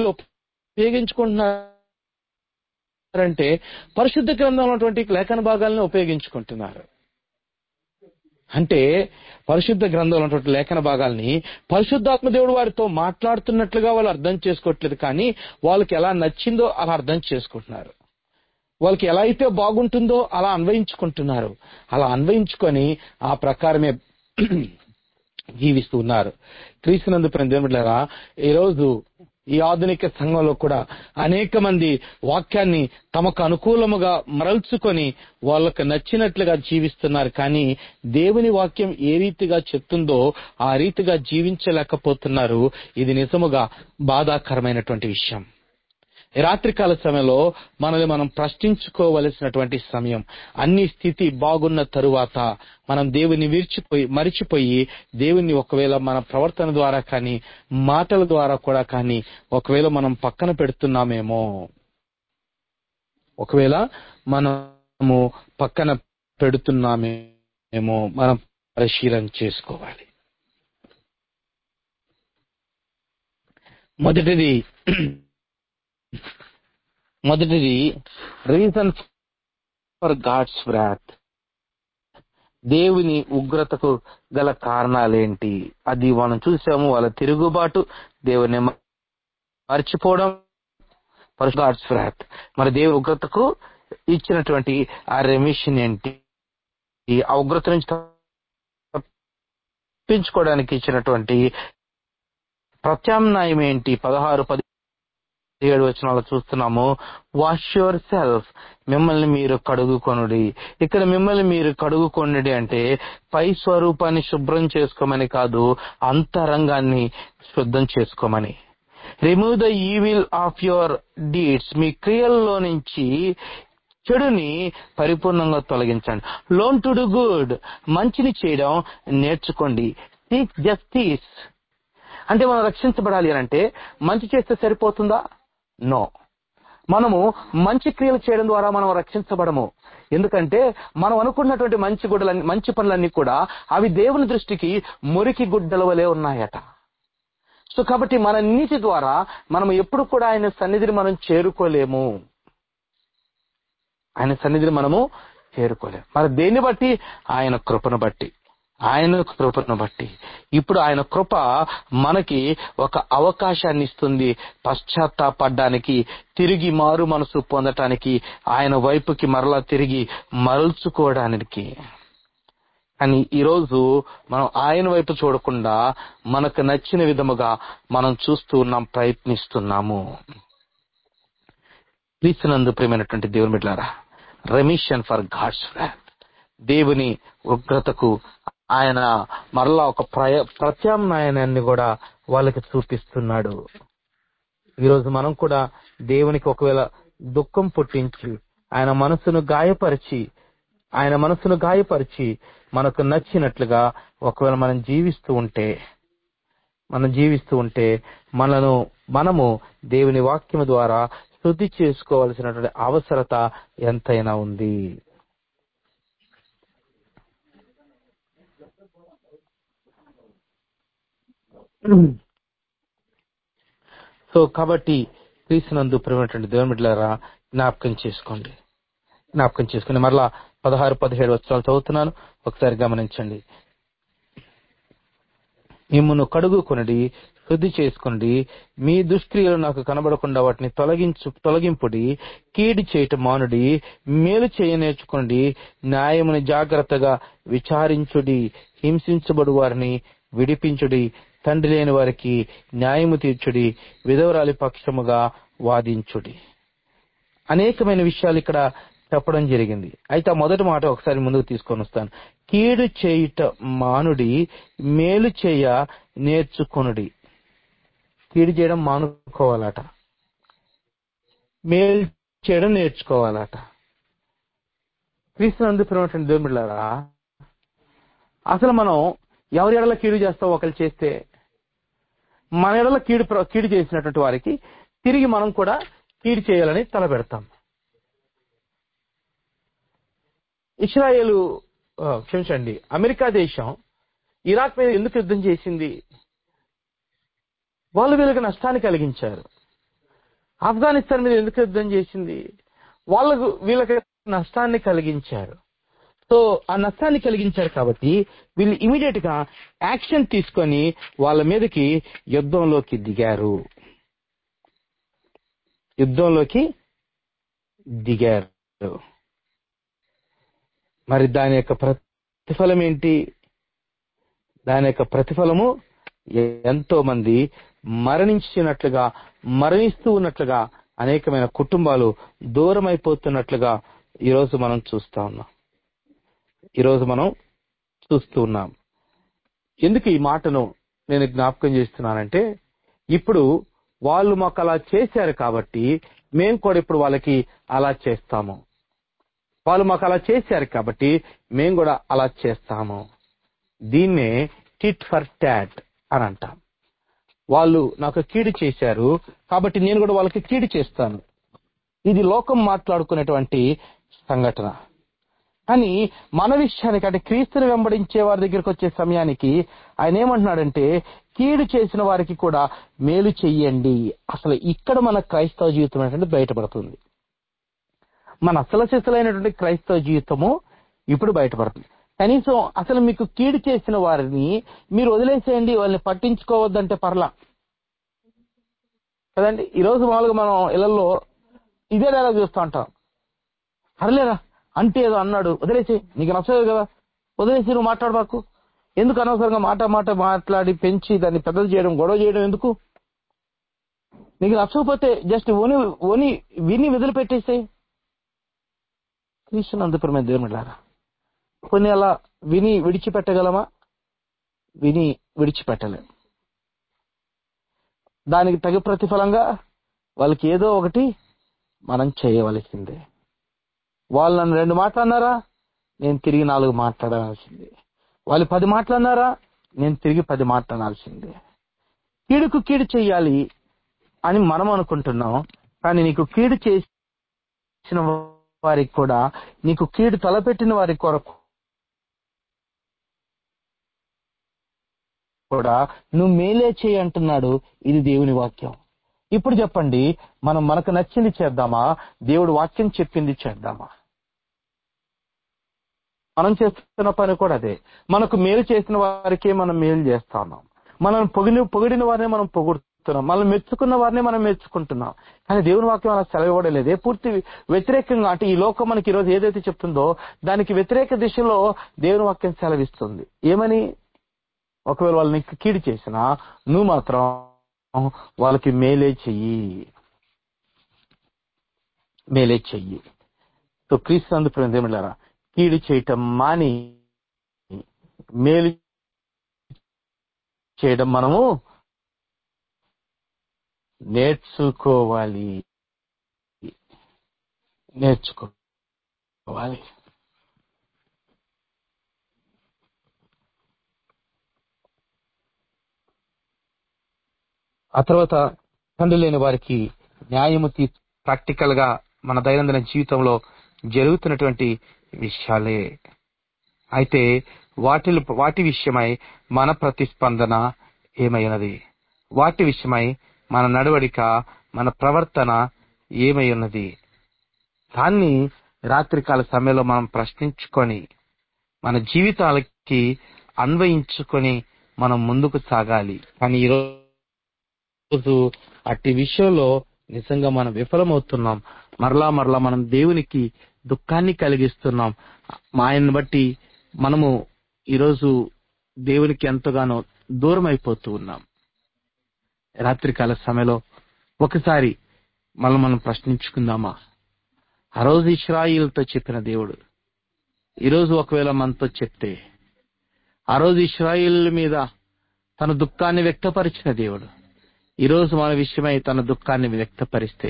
ఉపయోగించుకుంటున్నారంటే, పరిశుద్ధ గ్రంథంలో ఉన్నటువంటి లేఖన భాగాలను ఉపయోగించుకుంటున్నారు. అంటే పరిశుద్ధ గ్రంథంలో ఉన్నటువంటి లేఖన భాగాల్ని పరిశుద్ధాత్మ దేవుడు వారితో మాట్లాడుతున్నట్లుగా వాళ్ళు అర్థం చేసుకోవట్లేదు, కానీ వాళ్ళకి ఎలా నచ్చిందో అలా అర్థం చేసుకుంటున్నారు. వాళ్ళకి ఎలా అయితే బాగుంటుందో అలా అన్వయించుకుంటున్నారు. అలా అన్వయించుకొని ఆ ప్రకారమే జీవిస్తూ ఉన్నారు. క్రీస్తునందు ప్రియ దేవులారా, ఈరోజు ఈ ఆధునిక సంఘంలో కూడా అనేక మంది వాక్యాన్ని తమకు అనుకూలముగా మరల్చుకొని వాళ్ళకు నచ్చినట్లుగా జీవిస్తున్నారు. కానీ దేవుని వాక్యం ఏ రీతిగా చెప్తుందో ఆ రీతిగా జీవించలేకపోతున్నారు. ఇది నిజముగా బాధాకరమైనటువంటి విషయం. ఈ రాత్రికాల సమయంలో మనల్ని మనం ప్రశ్నించుకోవలసినటువంటి సమయం. అన్ని స్థితి బాగున్న తరువాత మనం దేవుని మరిచిపోయి దేవుని ఒకవేళ మన ప్రవర్తన ద్వారా కానీ మాటల ద్వారా కూడా కానీ ఒకవేళ మనం పక్కన పెడుతున్నామేమో, ఒకవేళ మనము పక్కన పెడుతున్నామేమో మనం పరిశీలన చేసుకోవాలి. మొదటిది రీజన్ ఫర్ గాడ్స్ వ్రాత్. దేవుని ఉగ్రతకు గల కారణాలేంటి? అది మనం చూసాము. వాళ్ళ తిరుగుబాటు, దేవుని మర్చిపోవడం, గాడ్స్ వ్రాత్. మరి దేవుని ఉగ్రతకు ఇచ్చినటువంటి ఆ రెమిషన్ ఏంటి? ఆ ఉగ్రత నుంచి తప్పించుకోవడానికి ఇచ్చినటువంటి ప్రత్యామ్నాయం ఏంటి? 16-17 వచనాలు చూస్తున్నాము. వాష్ యువర్ సెల్ఫ్, మిమ్మల్ని మీరు కడుగుకొనుడి. ఇక్కడ మిమ్మల్ని మీరు కడుగుకొనుడి అంటే పై స్వరూపాన్ని శుభ్రం చేసుకోమని కాదు, అంతరంగాన్ని శుద్ధం చేసుకోమని. Remove the evil of your deeds, మీ క్రియల్లో నుంచి చెడుని పరిపూర్ణంగా తొలగించండి. లర్న్ టు డూ గుడ్, మంచిని చేయడం నేర్చుకోండి. సీక్ జస్టిస్ అంటే మనం రక్షించబడాలి అని అంటే మంచి చేస్తే సరిపోతుందా? నో. మనము మంచి క్రియలు చేయడం ద్వారా మనం రక్షించబడము. ఎందుకంటే మనం అనుకున్నటువంటి మంచి పనులన్నీ కూడా అవి దేవుని దృష్టికి మురికి గుడ్డల వలె ఉన్నాయట. సో కాబట్టి మన నీతి ద్వారా మనం ఎప్పుడు కూడా ఆయన సన్నిధిని మనం చేరుకోలేము. ఆయన సన్నిధిని మనము చేరుకోలేము. మరి దేన్ని బట్టి? ఆయన కృపను బట్టి. ఇప్పుడు ఆయన కృప మనకి ఒక అవకాశాన్ని ఇస్తుంది పశ్చాత్తాపడడానికి, తిరిగి మారు మనసు పొందటానికి, ఆయన వైపుకి మరలా తిరిగి మరల్చుకోవడానికి. కానీ ఈరోజు మనం ఆయన వైపు చూడకుండా మనకు నచ్చిన విధముగా మనం చూస్తూ ఉన్నాం, ప్రయత్నిస్తున్నాము. క్రీస్తునందు ప్రియమైనటువంటి దేవుని బిడ్డలారా, రెమిషన్ ఫర్ గాడ్స్ వ్రాత్, దేవుని ఉగ్రతకు ఆయన మరలా ఒక ప్రత్యామ్నాయాన్ని కూడా వాళ్ళకి చూపిస్తున్నాడు. ఈరోజు మనం కూడా దేవునికి ఒకవేళ దుఃఖం పుట్టించి ఆయన మనసును గాయపరిచి మనకు నచ్చినట్లుగా ఒకవేళ మనం జీవిస్తూ ఉంటే మనము దేవుని వాక్యము ద్వారా శుద్ధి చేసుకోవాల్సినటువంటి అవసరత ఎంతైనా ఉంది. సో కాబట్టి క్రీస్తునందు ప్రియమైనటువంటి దేవుని బిడ్డలారా, జ్ఞాపకం చేసుకోండి. మరలా 16-17 వచనాలు చదువుతున్నాను, ఒకసారి గమనించండి. మిమ్మును కడుగుకొనుడి, శుద్ధి చేసుకొనుడి, మీ దుష్క్రియలు నాకు కనబడకుండా వాటిని తొలగింపుడి, కీడు చేయటం మానుడి, మేలు చేయ నేర్చుకోండి, న్యాయముని జాగ్రత్తగా విచారించుడి, హింసించబడు వారిని విడిపించుడి, తండ్రి లేని వారికి న్యాయము తీర్చుడి, విధవరాలి పక్షముగా వాదించుడి. అనేకమైన విషయాలు ఇక్కడ చెప్పడం జరిగింది. అయితే ఆ మొదటి మాట ఒకసారి ముందుకు తీసుకొని వస్తాను. కీడు చేయుట మానుడి, మేలు చేయ నేర్చుకొనుడి. కీడు చేయడం మానుకోవాలట, మేలు చేయడం నేర్చుకోవాలట. క్రీస్తునందు ప్రియమైనటువంటి దేవుని బిడ్డలారా, అసలు మనం ఎవరి ఎడల కీడు చేస్తాం? ఒకళ్ళు చేస్తే మన ఎడల కీడు చేసినటువంటి వారికి తిరిగి మనం కూడా కీడు చేయాలని తలపెడతాం. అమెరికా దేశం ఇరాక్ మీద ఎందుకు యుద్ధం చేసింది? వాళ్ళు వీళ్ళకి నష్టాన్ని కలిగించారు. ఆఫ్ఘనిస్తాన్ మీద ఎందుకు యుద్ధం చేసింది? వీళ్ళకి నష్టాన్ని కలిగించారు. సో ఆ నష్టాన్ని కలిగించారు కాబట్టి వీళ్ళు ఇమీడియట్ గా యాక్షన్ తీసుకొని వాళ్ళ మీదకి యుద్ధంలోకి దిగారు. మరి దాని యొక్క ప్రతిఫలం ఏంటి? దాని యొక్క ప్రతిఫలము ఎంతో మంది మరణిస్తూ ఉన్నట్లుగా, అనేకమైన కుటుంబాలు దూరం అయిపోతున్నట్లుగా ఈరోజు మనం చూస్తూ ఉన్నాం. ఎందుకు ఈ మాటను నేను జ్ఞాపకం చేస్తున్నానంటే, ఇప్పుడు వాళ్ళు మాకు అలా చేశారు కాబట్టి మేము కూడా ఇప్పుడు వాళ్ళకి అలా చేస్తాము. వాళ్ళు మాకు అలా చేశారు కాబట్టి మేము కూడా అలా చేస్తాము. దీన్నే టిట్ ఫర్ టాట్ అని అంటాం. వాళ్ళు నాకు కీడు చేశారు కాబట్టి నేను కూడా వాళ్ళకి కీడు చేస్తాను. ఇది లోకం మాట్లాడుకునేటువంటి సంఘటన. కానీ మన విషయానికి, అంటే క్రీస్తుని వెంబడించే వారి దగ్గరికి వచ్చే సమయానికి ఆయన ఏమంటున్నాడంటే, కీడు చేసిన వారికి కూడా మేలు చెయ్యండి. అసలు ఇక్కడ మన క్రైస్తవ జీవితం అనేటువంటి బయటపడుతుంది. మన అసలైనటువంటి క్రైస్తవ జీవితము ఇప్పుడు బయటపడుతుంది. కనీసం అసలు మీకు కీడు చేసిన వారిని మీరు వదిలేసేయండి, వాళ్ళని పట్టించుకోవద్దంటే పర్లా కదండి. ఈరోజు మామూలుగా మనం ఇళ్లలో ఇదే డైలాగ్ చూస్తూ ఉంటాం. పర్లేరా అంటే ఏదో అన్నాడు, వదిలేసి, నీకు నచ్చదు కదా, వదిలేసి, నువ్వు మాట్లాడబాకు, ఎందుకు అనవసరంగా మాట మాట్లాడి పెంచి దాన్ని పెద్దది చేయడం, గొడవ చేయడం ఎందుకు? నీకు నచ్చకపోతే జస్ట్ విని వదిలిపెట్టేసాయి. క్రీస్తునందు ప్రియమైన దేవునిలారా, కొన్ని అలా విని విడిచిపెట్టగలమా? విని విడిచిపెట్టలేం. దానికి తగు ప్రతిఫలంగా వాళ్ళకి ఏదో ఒకటి మనం చేయవలసిందే. వాళ్ళు నన్ను 2 మాటలు అన్నారా, నేను తిరిగి 4 మాట్లాడాల్సిందే. వాళ్ళు 10 మాటలు అన్నారా, నేను తిరిగి 10 మాట్లాడాల్సిందే. కీడుకు కీడు చెయ్యాలి అని మనం అనుకుంటున్నాం. కానీ నీకు కీడు చేసిన వారికి కూడా, నీకు కీడు తలపెట్టిన వారి కొరకు కూడా నువ్వు మేలే చేయి అంటున్నాడు. ఇది దేవుని వాక్యం. ఇప్పుడు చెప్పండి, మనం మనకు నచ్చింది చేద్దామా, దేవుడు వాక్యం చెప్పింది చేద్దామా? మనం చేస్తున్న పని కూడా అదే. మనకు మేలు చేసిన వారికే మనం మేలు చేస్తా ఉన్నాం. మనం పొగిడిన వారిని మనం పొగుడుతున్నాం, మనం మెచ్చుకున్న వారిని మనం మెచ్చుకుంటున్నాం. కానీ దేవుని వాక్యం అలా సెలవివ్వడలేదే. పూర్తి వ్యతిరేకంగా, అంటే ఈ లోకం మనకి ఈరోజు ఏదైతే చెప్తుందో దానికి వ్యతిరేక దిశలో దేవుని వాక్యం సెలవిస్తుంది. ఏమని? ఒకవేళ వాళ్ళని కీడు చేసినా నువ్వు మాత్రం వాళ్ళకి మేలే చెయ్యి. సో క్రీస్తునందు ప్రియమైన దేవునిలారా, కీడు చేయటం మాని మేలు చేయడం మనము నేర్చుకోవాలి. ఆ తర్వాత తండ్రి లేని వారికి న్యాయము ప్రాక్టికల్ గా మన దైనందిన జీవితంలో జరుగుతున్నటువంటి విషయాలే. అయితే వాటి విషయమై మన ప్రతిస్పందన ఏమైనది? వాటి విషయమై మన నడవడిక, మన ప్రవర్తన ఏమై ఉన్నది? దాన్ని రాత్రికాల సమయంలో మనం ప్రశ్నించుకొని మన జీవితాలకి అన్వయించుకొని మనం ముందుకు సాగాలి. కానీ ఈరోజు అట్టి విషయంలో నిజంగా మనం విఫలమవుతున్నాం. మరలా మనం దేవునికి దుఃఖాన్ని కలిగిస్తున్నాం. ఆయన్ని బట్టి మనము ఈరోజు దేవునికి ఎంతగానో దూరం అయిపోతూ ఉన్నాం. రాత్రికాల సమయంలో ఒకసారి మనం ప్రశ్నించుకుందామా? ఆ రోజు ఇశ్రాయేలుతో చెప్పిన దేవుడు ఈరోజు ఒకవేళ మనతో చెప్తే, ఆ రోజు ఇశ్రాయేలు మీద తన దుఃఖాన్ని వ్యక్తపరిచిన దేవుడు ఈరోజు మన విషయమై తన దుఃఖాన్ని వ్యక్తపరిస్తే,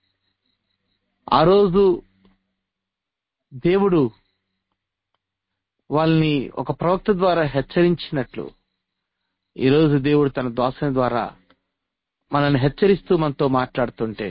ఆ రోజు దేవుడు వాళ్ళని ఒక ప్రవక్త ద్వారా హెచ్చరించినట్లు ఈరోజు దేవుడు తన దాసుని ద్వారా మనల్ని హెచ్చరిస్తూ మనతో మాట్లాడుతుంటే,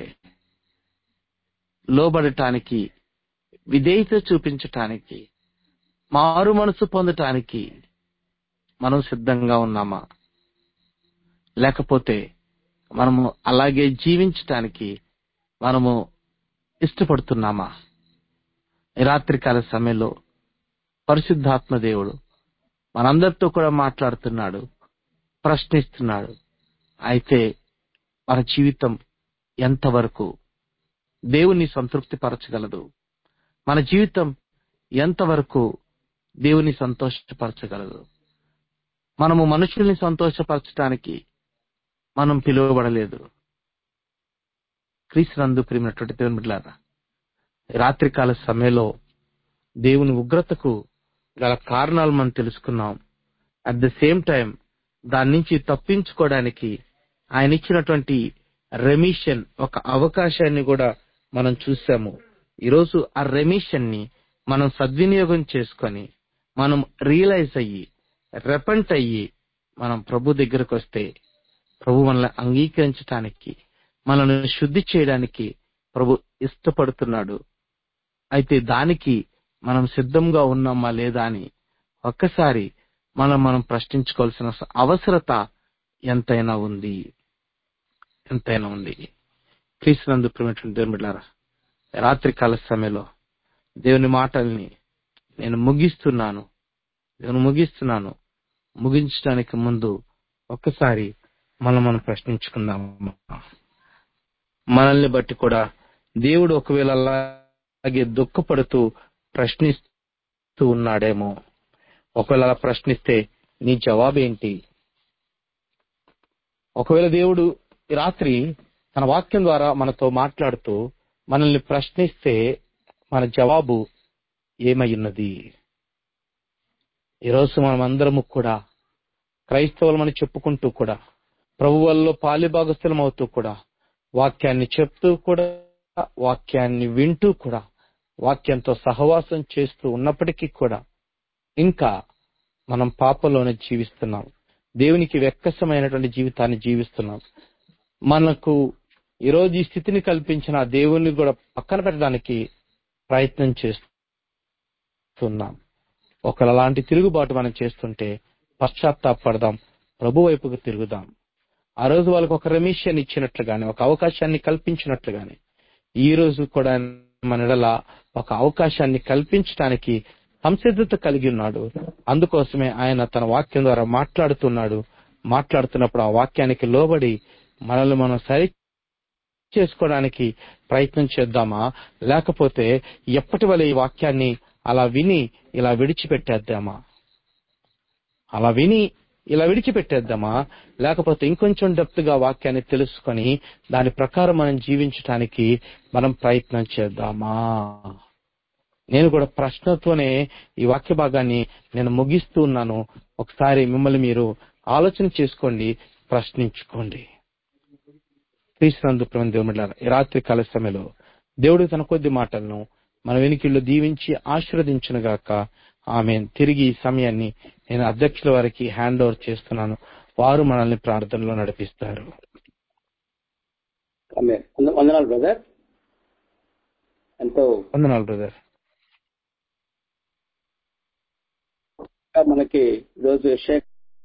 లోబడటానికి, విధేయత చూపించటానికి, మారు మనసు పొందటానికి మనం సిద్ధంగా ఉన్నామా? లేకపోతే మనము అలాగే జీవించటానికి మనము ఇష్టపడుతున్నామా? రాత్రికాల సమయంలో పరిశుద్ధాత్మ దేవుడు మనందరితో కూడా మాట్లాడుతున్నాడు, ప్రశ్నిస్తున్నాడు. అయితే మన జీవితం ఎంతవరకు దేవుని సంతృప్తి పరచగలదు? మన జీవితం ఎంతవరకు దేవుని సంతోషపరచగలదు? మనము మనుషుల్ని సంతోషపరచడానికి మనం పిలువబడలేదు. క్రీస్తునందు ప్రియమైనటువంటి దేవుని బిడ్డలారా, రాత్రికాల సమయంలో దేవుని ఉగ్రతకు గల కారణాలు మనం తెలుసుకున్నాం. అట్ ద సేమ్ టైం దాని నుంచి తప్పించుకోవడానికి ఆయన ఇచ్చినటువంటి రెమిషన్, ఒక అవకాశాన్ని కూడా మనం చూసాము. ఈరోజు ఆ రెమిషన్ ని మనం సద్వినియోగం చేసుకొని మనం రియలైజ్ అయ్యి రెపెంట్ అయ్యి మనం ప్రభు దగ్గరకు వస్తే ప్రభు మనల్ని అంగీకరించటానికి, మనల్ని శుద్ధి చేయడానికి ప్రభు ఇష్టపడుతున్నాడు. అయితే దానికి మనం సిద్ధంగా ఉన్నామా లేదా అని ఒక్కసారి మనం ప్రశ్నించుకోవాల్సిన అవసరత ఎంతైనా ఉంది. క్రీస్తునందు ప్రియమైనటువంటి దేవుని బిడ్డలారా, రాత్రి కాల సమయంలో దేవుని మాటల్ని నేను ముగిస్తున్నాను. ముగించడానికి ముందు ఒక్కసారి మనం ప్రశ్నించుకుందాం. మనల్ని బట్టి కూడా దేవుడు ఒకవేళ అలాగే దుఃఖపడుతూ ప్రశ్నిస్తూ ఉన్నాడేమో. ఒకవేళ అలా ప్రశ్నిస్తే నీ జవాబేంటి? ఒకవేళ దేవుడు ఈ రాత్రి తన వాక్యం ద్వారా మనతో మాట్లాడుతూ మనల్ని ప్రశ్నిస్తే మన జవాబు ఏమై ఉన్నది? ఈరోజు మనం అందరము కూడా క్రైస్తవులమని చెప్పుకుంటూ కూడా ప్రభువుల్లో పాలిభాగస్థులం అవుతూ కూడా వాక్యాన్ని చెప్తూ కూడా వాక్యాన్ని వింటూ కూడా వాక్యంతో సహవాసం చేస్తూ ఉన్నప్పటికీ కూడా ఇంకా మనం పాపంలోనే జీవిస్తున్నాం. దేవునికి వెక్కసమైనటువంటి జీవితాన్ని జీవిస్తున్నాం. మనకు ఈరోజు ఈ స్థితిని కల్పించిన దేవుణ్ణి కూడా పక్కన పెట్టడానికి ప్రయత్నం చేస్తున్నాం. ఒకవేళ అలాంటి తిరుగుబాటు మనం చేస్తుంటే పశ్చాత్తాపడదాం, ప్రభు వైపుకు తిరుగుదాం. ఆ రోజు వాళ్ళకు ఒక రెమిషన్ ఇచ్చినట్లుగానే, ఒక అవకాశాన్ని కల్పించినట్లుగానే ఈ రోజు కూడా మన ఎడల ఒక అవకాశాన్ని కల్పించడానికి సంసిద్ధత కలిగి ఉన్నాడు. అందుకోసమే ఆయన తన వాక్యం ద్వారా మాట్లాడుతున్నప్పుడు ఆ వాక్యానికి లోబడి మనల్ని మనం సరి చేసుకోవడానికి ప్రయత్నం చేద్దామా, లేకపోతే ఎప్పటి వల్ల ఈ వాక్యాన్ని అలా విని ఇలా విడిచిపెట్టేద్దామా, లేకపోతే ఇంకొంచెం డెప్త్ గా వాక్యాన్ని తెలుసుకొని దాని ప్రకారం మనం జీవించడానికి మనం ప్రయత్నం చేద్దామా? నేను కూడా ప్రశ్నతోనే ఈ వాక్య భాగాన్ని నేను ముగిస్తూ ఉన్నాను. ఒకసారి మిమ్మల్ని మీరు ఆలోచన చేసుకోండి, ప్రశ్నించుకోండి. క్రీస్తునందు ప్రియమైన దేవుని బిడ్డలారా, ఈ రాత్రి కాల సమయంలో దేవుడు తన కొద్ది మాటలను మన వెనుకల్లో దీవించి ఆశీర్వదించునుగాక. ఆమేన్. తిరిగి ఈ సమయాన్ని నేను అధ్యక్షుల వారికి హ్యాండ్ ఓవర్ చేస్తున్నాను. వారు మనల్ని ప్రార్థనలో నడిపిస్తారు. వందనాలు బ్రదర్. వందనాలు బ్రదర్. మనకి ఈరోజు